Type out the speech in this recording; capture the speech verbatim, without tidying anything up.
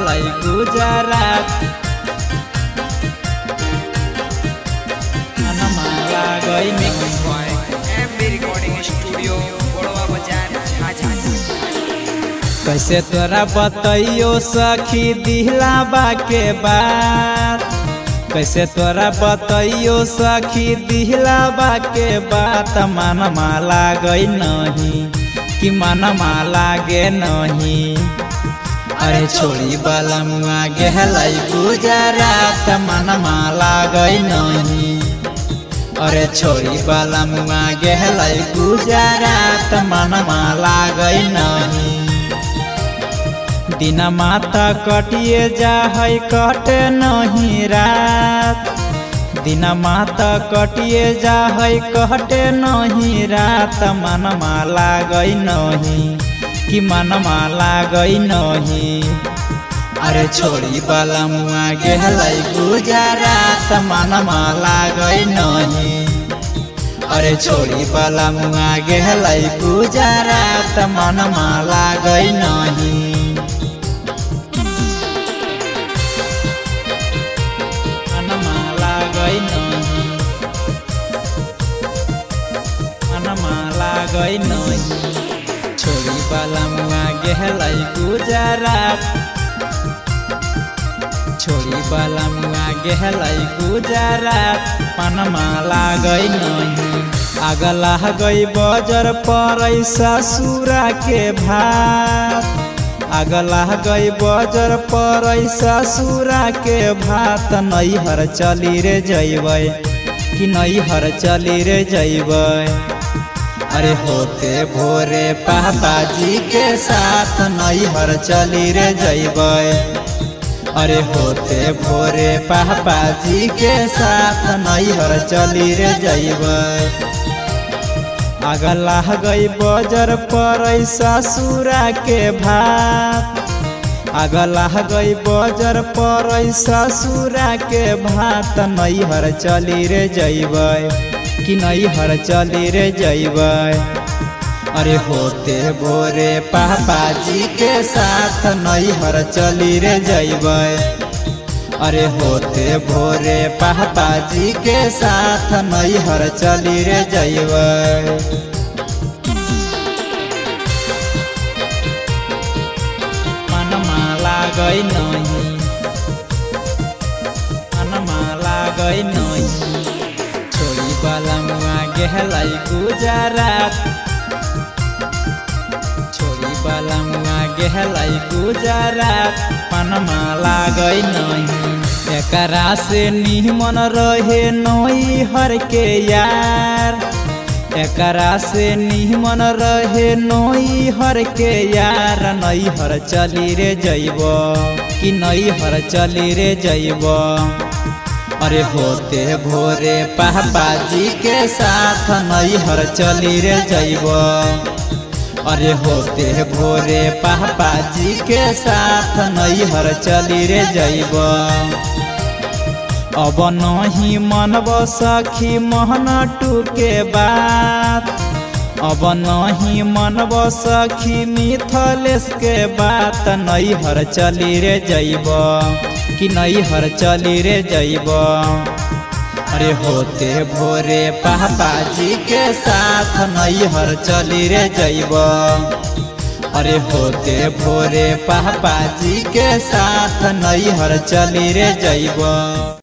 गेलै गुजरात। मनमा लागै mix by MB recording studio Badwa Bazar Jhajha. कैसे तोरा बतैयो सखी दिहलाबा के बात, कैसे तोरा बतैयो सखी दिहलाबा के बात। मनमा लागै नहीं कि मनमा लागे नहीं। अरे छोड़ी वाला मुआ गेलै गुजरात, मनमा लागै नहीं। अरे छोड़ी वाला मुआ गेलै गुजरात, मनमा लागै नहीं। दिन माता कटिए जा है कटे नहीं रात, दिन माता कटिए जा है कटे नहीं रात। मनमा लागै नहीं कि मनमा लागै नहीं। अरे छोड़ी वाला मुआ गेलै गुजरात, मनमा लागै नहीं। अरे छोड़ी वाला मुआ गेलै गुजरात, मनमा लागै नहीं। मनमा लागै नहीं। छोड़ी वाला मुआ गेलै गुजरात, छोड़ी वाला मुआ गेलै गुजरात, मनमा लागै नहीं। अगला गई बजर पड़ै ससुरा के भात, अगला गई बजर पड़ै ससुरा के भात। नैहर चली रे जैबै कि नैहर चली रे जैबै। अरे होते भोरे पापाजी के साथ नैहर चली रे जैबै। अरे होते भोरे पापाजी के साथ नैहर चली रे जैबै। अगला गई बजर पड़ै ससुरा के भात, अगला गई बजर पड़ै ससुरा के भात। नैहर चली रे जैबै कि नैहर चली रे जैबै। अरे होते भोरे पापाजी के साथ नैहर चली रे जैबै। अरे होते भोरे पापाजी के साथ नैहर चली रे जैबै। मनमा लागै नहीं, मनमा लागै नहीं। छोड़ी वाला मुआ गेलै गुजरात, छोड़ी वाला मुआ गेलै गुजरात, मनमा लागै नहीं। एकरा से निमन रहे नैहर के यार, एकरा से निमन रहे नैहर के यार। नैहर चली रे जैबो कि नैहर चली रे जैबो। अरे होते भोरे पापाजी के साथ नैहर चली रे जैबो। अरे होते भोरे पापाजी के साथ नैहर चली रे जैबो। अब नहीं मनब सखी मोहनटू के बात, अब नहीं मनब सखी मिथलेश के बात। नैहर चली रे जैबो कि नैहर चली रे जैबो। अरे होते भोरे पापाजी के साथ नैहर चली रे जैबो। अरे होते भोरे पापाजी के साथ नैहर चली रे जैबो।